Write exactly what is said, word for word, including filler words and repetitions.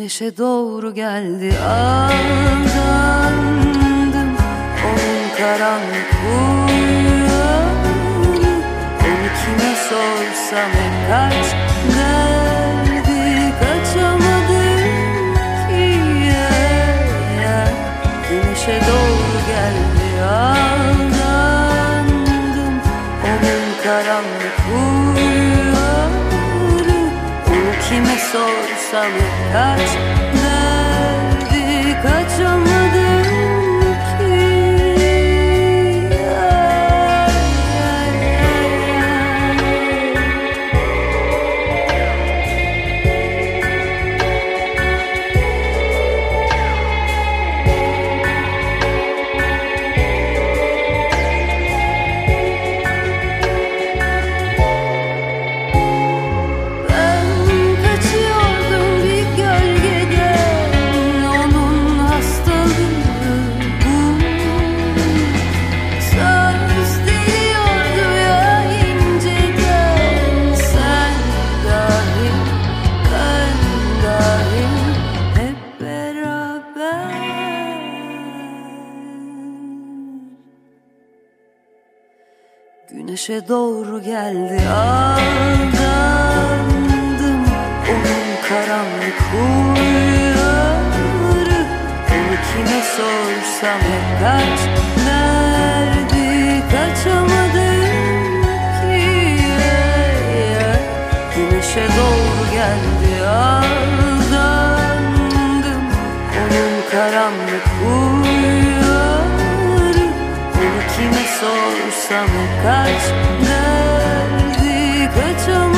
Güneşe doğru geldi, aldandım onun karanlık huyları. Onu kime sorsam hep kaç derdi, kaçamadım ki ya, ya. Güneşe doğru geldi, aldandım onun karanlık huyları. Onu kime sorsam hep kaç derdi, kaçamadım ki ya, ya, ya, Güneşe doğru geldi, aldandım onun karanlık huyları. Onu kime sorsam hep kaç derdi, kaçamadım ki ya, ya. Güneşe doğru geldi, aldandım onun karanlık huyları. Onu kime sorsam hep kaç derdi, kaçamadım.